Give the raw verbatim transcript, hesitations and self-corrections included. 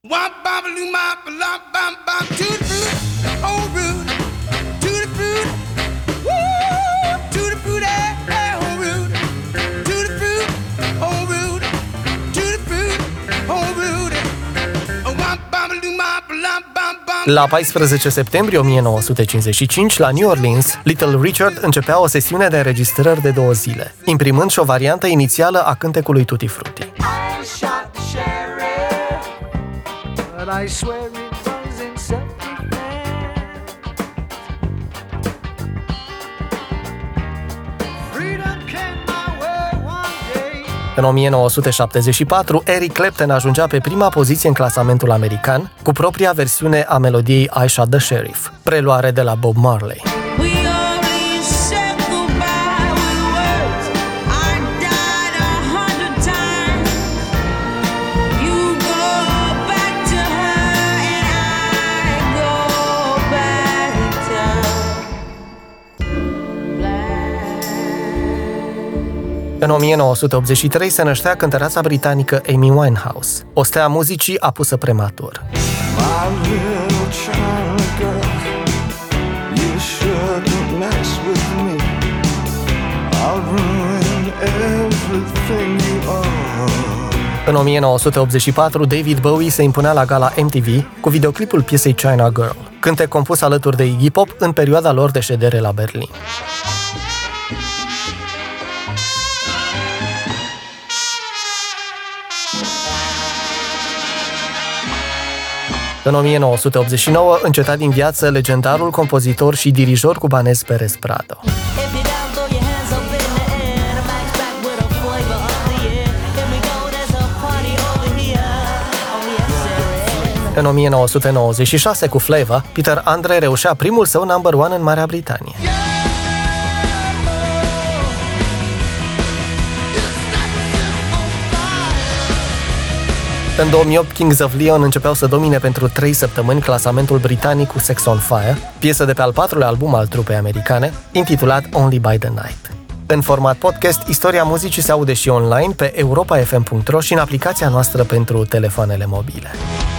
La paisprezece septembrie o mie nouă sute cincizeci și cinci, la New Orleans, Little Richard începea o sesiune de înregistrări de două zile, imprimând și o variantă inițială a cântecului Tutti Frutti. În o mie nouă sute șaptezeci și patru, Eric Clapton ajungea pe prima poziție în clasamentul american, cu propria versiune a melodiei I Shot the Sheriff, preluare de la Bob Marley. În o mie nouă sute optzeci și trei se năștea cântăreața britanică Amy Winehouse, o stea muzicii apusă prematur. În o mie nouă sute optzeci și patru, David Bowie se impunea la gala M T V cu videoclipul piesei China Girl, cântec compus alături de Iggy Pop în perioada lor de ședere la Berlin. În o mie nouă sute optzeci și nouă, înceta din viață legendarul compozitor și dirijor cubanez Pérez Prado. În o mie nouă sute nouăzeci și șase, cu Flavor, Peter Andre reușea primul său number one în Marea Britanie. În două mii opt, Kings of Leon începeau să domine pentru trei săptămâni clasamentul britanic cu Sex on Fire, piesă de pe al patrulea album al trupei americane, intitulat Only by the Night. În format podcast, istoria muzicii se aude și online pe europa f m punct r o și în aplicația noastră pentru telefoanele mobile.